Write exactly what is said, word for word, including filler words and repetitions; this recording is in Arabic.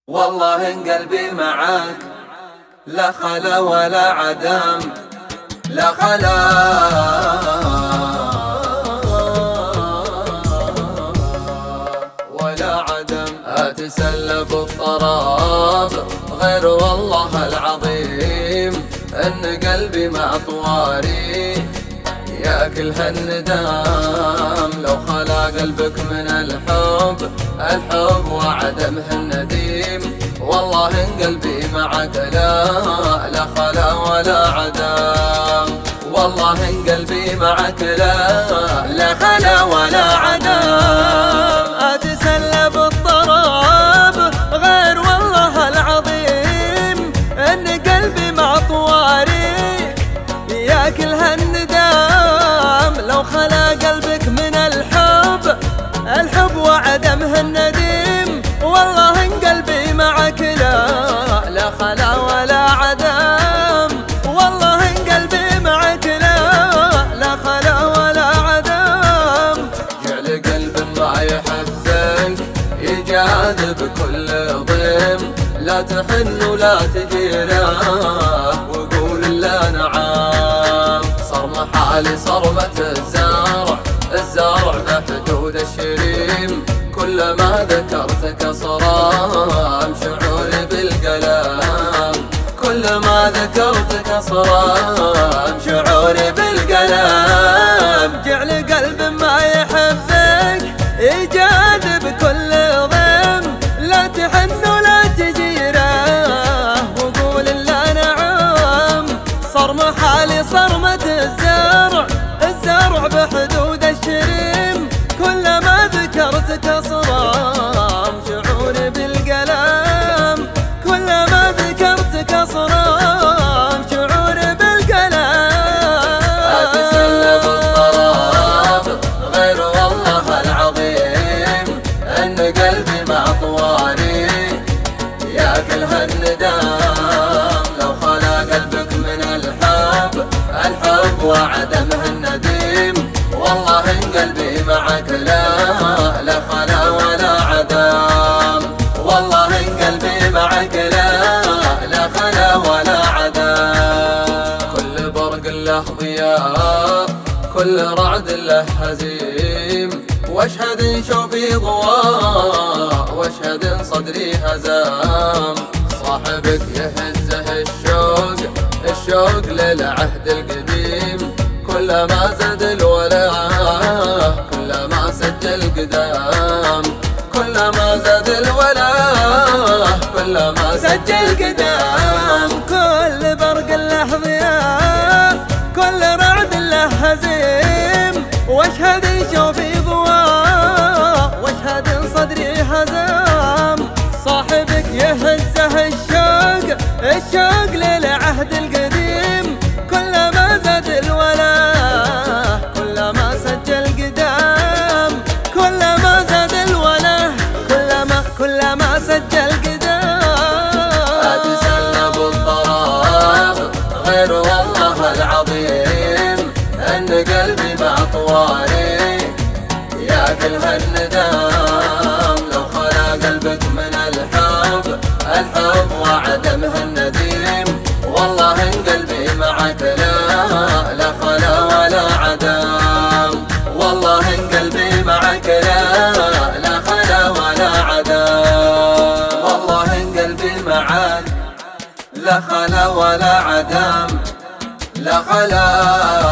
والله إن قلبي معاك لا خلا ولا عدم، لا خلا ولا عدم. أتسلب الطراب غير والله العظيم أن قلبي مع طواري ياكل هالندم. لو خلا قلبك من الحب الحب وعدمه النديم، والله إن قلبي معك لا لا خلا ولا عدم. والله إن قلبي معك لا لا خلا ولا عدم. أتسلب الطراب غير والله العظيم أن قلبي مع طواري ياكل هالندم. لو خلا قلبك من الحب الحب وعدمه النديم، والله إن قلبي معك لا لا خلا ولا عدم. والله إن قلبي معك لا لا خلا ولا عدم. جعل قلب ما يحبك يجاذب كل ضيم، لا تحن ولا تجيره وقول لا نعم. صرم حالي صرمة الزارع الزارع بحدود الشريم، كلما ذكرتك صرام شعوري بالقلم. كلما ذكرتك صرام شعوري بالقلم. جعل قلب ما يحبك يجاذب كل ضيم، لا تحن ولا تجيره وقول لا نعم. صرم حالي صرمة الزرع الزرع بحدود الشريم، كلما ذكرتك صرام شعوري بالقلم. كلما ذكرتك صرام شعوري بالقلم. أتسلب الطراب غير والله العظيم أن قلبي مع طواري ياكل هالندم. لو خلا قلبك من الحب الحب وعدمه النديم، والله إن قلبي معك لا لا خلا ولا عدم. والله إن قلبي معك لا لا خلا ولا عدم. كل برق له ضياء كل رعد له هزيم، واشهد شوفي ضواء واشهد صدري هزام. صاحبك يهزه الشوق الشوق للعهد القديم، كلما زاد الولاء كلما سجل قدام. كلما زاد الولاء كلما سجل قدام. كل برق له ضياء كل رعد له هزيم، واشهد شوفي ضواء واشهد صدري هزام. صاحبك يهزه الشوق الشوق للعهد القديم، كلما زاد الولاء كلما سجل قدام. كلما زاد الولاء كلما كلما سجل قدام. أتسلب الطراب غير والله العظيم أن قلبي مع طواري ياكل هالندم. لو خلا قلبك من الحب الحب وعدمه النديم، والله إن قلبي معك لا لا خلا ولا عدم. والله إن قلبي معك لا لا خلا ولا عدم. والله إن قلبي معك لا خلا ولا عدم، لا خلا